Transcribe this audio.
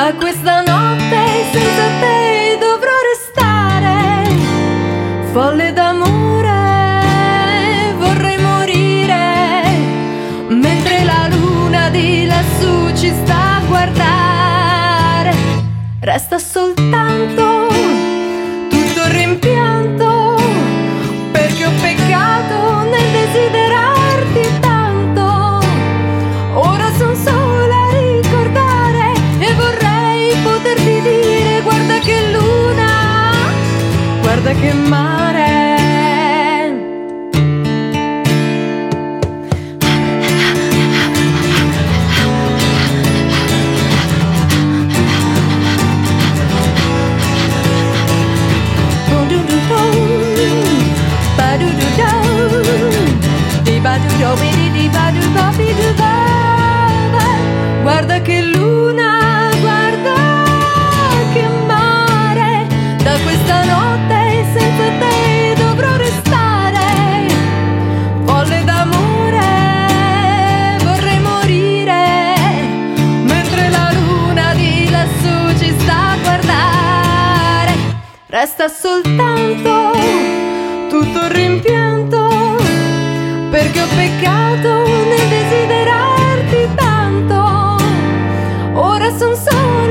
Da questa notte senza te dovrò restare, folle d'amore vorrei morire, mentre la luna di lassù ci sta a guardare. Resta soltanto tutto il rimpianto, perché ho peccato nel desiderarti tanto. Ora son sola a ricordare e vorrei poterti dire: guarda che luna, guarda che mare. Guarda che luna, guarda che mare, da questa notte senza te dovrò restare, folle d'amore vorrei morire, mentre la luna di lassù ci sta a guardare. Resta soltanto tutto il rimpianto, perché ho peccato nel desiderarti tanto. Ora son sola